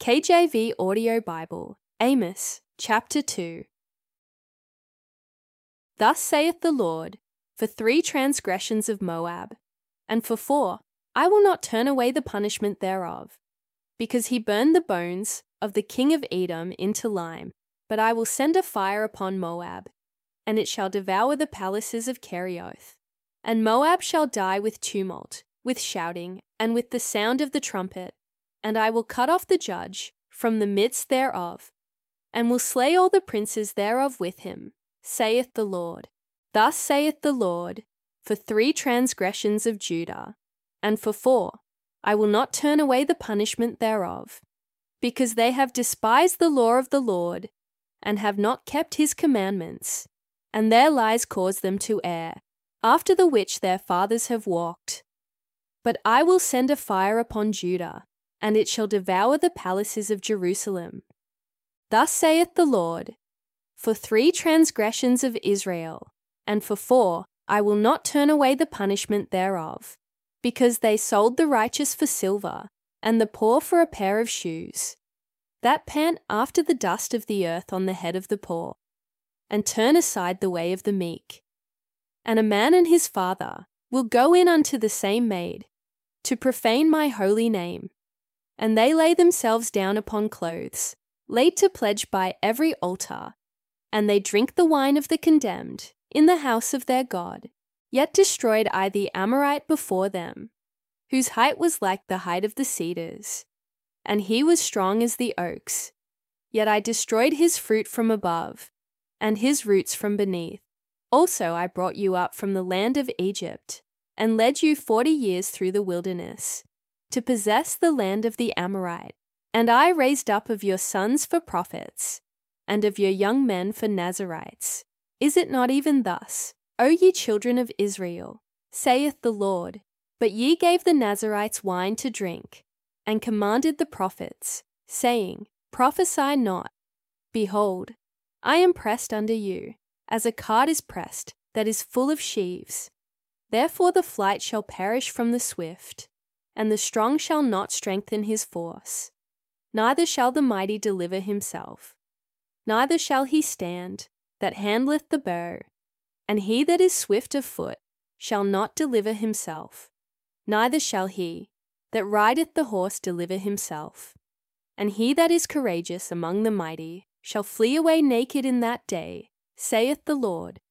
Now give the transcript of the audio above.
KJV Audio Bible, Amos, chapter 2. Thus saith the Lord, for 3 transgressions of Moab, and for 4, I will not turn away the punishment thereof, because he burned the bones of the king of Edom into lime. But I will send a fire upon Moab, and it shall devour the palaces of Kerioth. And Moab shall die with tumult, with shouting, and with the sound of the trumpet. And I will cut off the judge from the midst thereof, and will slay all the princes thereof with him, saith the Lord. Thus saith the Lord, for 3 transgressions of Judah, and for 4, I will not turn away the punishment thereof, because they have despised the law of the Lord, and have not kept his commandments, and their lies cause them to err, after the which their fathers have walked. But I will send a fire upon Judah, and it shall devour the palaces of Jerusalem. Thus saith the Lord, for 3 transgressions of Israel, and for 4, I will not turn away the punishment thereof, because they sold the righteous for silver, and the poor for a pair of shoes, that pant after the dust of the earth on the head of the poor, and turn aside the way of the meek. And a man and his father will go in unto the same maid, to profane my holy name. And they lay themselves down upon clothes, laid to pledge by every altar, and they drink the wine of the condemned in the house of their God. Yet destroyed I the Amorite before them, whose height was like the height of the cedars, and he was strong as the oaks. Yet I destroyed his fruit from above, and his roots from beneath. Also I brought you up from the land of Egypt, and led you 40 years through the wilderness, to possess the land of the Amorite. And I raised up of your sons for prophets, and of your young men for Nazarites. Is it not even thus, O ye children of Israel, saith the Lord? But ye gave the Nazarites wine to drink, and commanded the prophets, saying, Prophesy not. Behold, I am pressed under you, as a cart is pressed, that is full of sheaves. Therefore the flight shall perish from the swift, and the strong shall not strengthen his force. Neither shall the mighty deliver himself. Neither shall he stand that handleth the bow, and he that is swift of foot shall not deliver himself. Neither shall he that rideth the horse deliver himself. And he that is courageous among the mighty shall flee away naked in that day, saith the Lord.